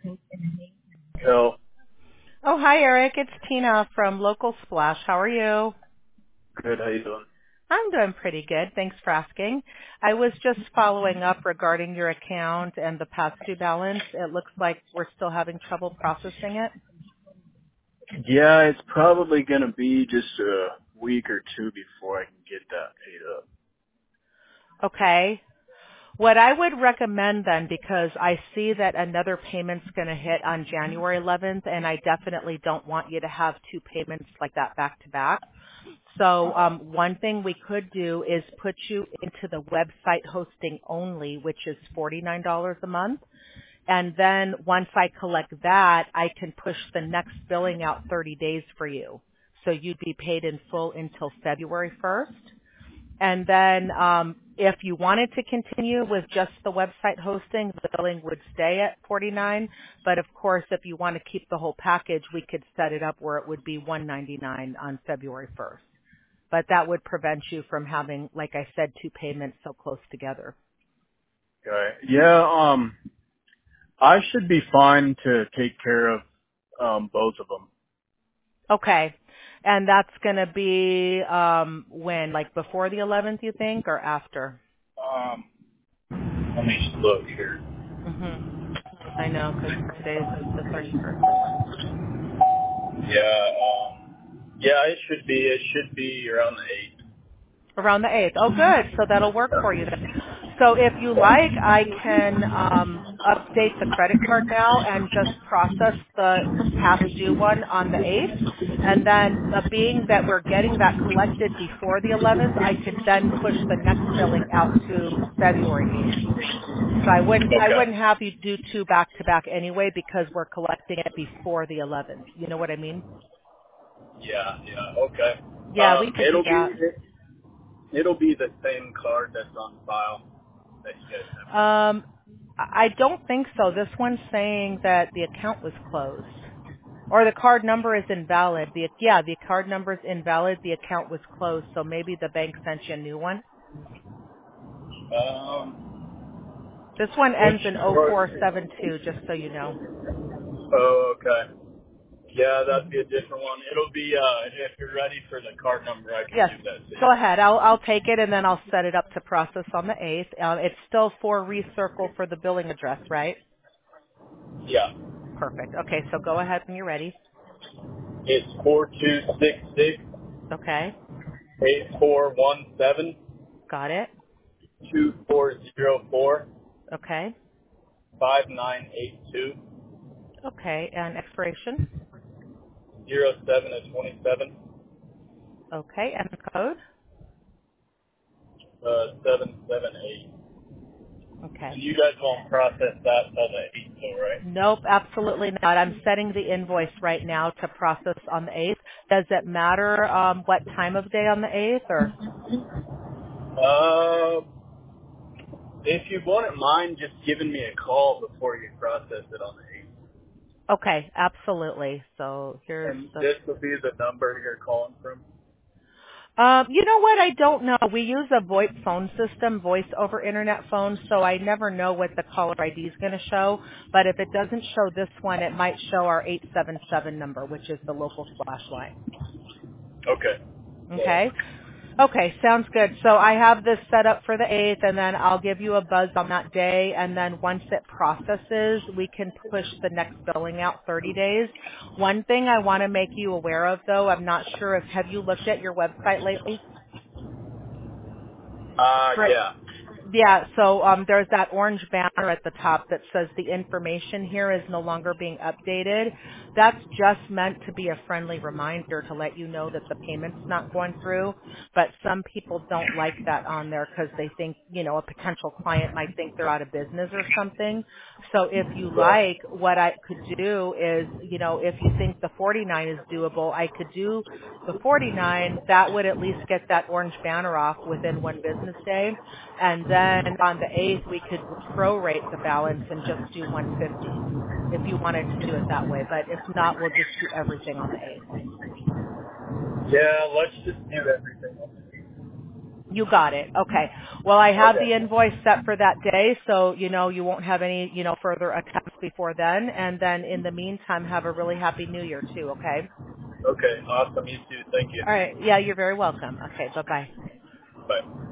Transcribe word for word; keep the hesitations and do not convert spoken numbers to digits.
Hell, Oh, hi, Eric. It's Tina from Local Splash. How are you? good. How you doing? I'm doing pretty good. Thanks for asking. I was just following up regarding your account and the past due balance. It looks like we're still having trouble processing it. Yeah, it's probably gonna be just a week or two before I can get that paid up. Okay. What I would recommend then, because I see that another payment's going to hit on January eleventh, and I definitely don't want you to have two payments like that back to back. So um, one thing we could do is put you into the website hosting only, which is forty-nine dollars a month. And then once I collect that, I can push the next billing out thirty days for you. So you'd be paid in full until February first. And then um, if you wanted to continue with just the website hosting, the billing would stay at forty-nine dollars. But of course, if you want to keep the whole package, we could set it up where it would be one hundred ninety-nine dollars on February first. But that would prevent you from having, like I said, two payments so close together. Okay. Yeah. Um, I should be fine to take care of um both of them. Okay. And that's going to be um, when, like before the eleventh, you think, or after? Um, let me just look here. hmm I know, because today's the thirty-first. Yeah. Um. Yeah, it should be. It should be around the eighth. Around the eighth. Oh, good. So that'll work for you then. So if you like, I can um, update the credit card now and just process the past due one on the eighth. And then uh, being that we're getting that collected before the eleventh, I could then push the next billing out to February eighth. So I wouldn't, I Okay. wouldn't have you do two back to back anyway because we're collecting it before the eleventh. You know what I mean? Yeah. Yeah. Okay. Yeah, we Um, could do it'll be that. it'll be the same card that's on file that you guys have. Um, I don't think so. This one's saying that the account was closed, or the card number is invalid. The yeah, the card number is invalid. The account was closed, so maybe the bank sent you a new one. Um, This one ends in which oh card? four seven two, just so you know. Oh, okay. Yeah, that'd hmm be a different one. It'll be, uh, if you're ready for the card number, I can Yes, give that to go you. ahead. I'll I'll take it and then I'll set it up to process on the eighth. Um, it's still for recircle for the billing address, right? Yeah. Perfect. Okay, so go ahead when you're ready. It's four two six six Okay, eight four one seven got it. two four zero four Okay, five nine eight two okay, and expiration. zero seven of twenty-seven, Okay, and the code? uh, seven seven eight. Okay. And you guys won't process that till the eighth, though, right? Nope, absolutely not. I'm setting the invoice right now to process on the eighth. Does it matter um, what time of day on the eighth or? Uh, if you wouldn't mind just giving me a call before you process it on the eighth. Okay, absolutely. So here's And the this will be the number you're calling from? Um, you know what? I don't know. We use a VoIP phone system, voice over internet phone, so I never know what the caller I D is going to show. But if it doesn't show this one, it might show our eight seven seven number, which is the local splash line. Okay. Okay? Okay, sounds good. So I have this set up for the eighth, and then I'll give you a buzz on that day, and then once it processes, we can push the next billing out thirty days. One thing I want to make you aware of, though, I'm not sure if, have you looked at your website lately? Uh, For yeah. Yeah, so um, there's that orange banner at the top that says the information here is no longer being updated. That's just meant to be a friendly reminder to let you know that the payment's not going through. But some people don't like that on there because they think, you know, a potential client might think they're out of business or something. So if you Right. like, what I could do is, you know, if you think the forty-nine is doable, I could do the forty-nine. That would at least get that orange banner off within one business day. And then on the eighth, we could prorate the balance and just do one hundred fifty if you wanted to do it that way. But if not, we'll just do everything on the eighth. Yeah, let's just do everything on the eighth. You got it. Okay. Well, I have the Okay. invoice set for that day, so you know you won't have any, you know, further attempts before then. And then in the meantime, have a really happy New Year too. Okay. Okay. Awesome. You too. Thank you. All right. Yeah, you're very welcome. Okay. Bye bye. Bye.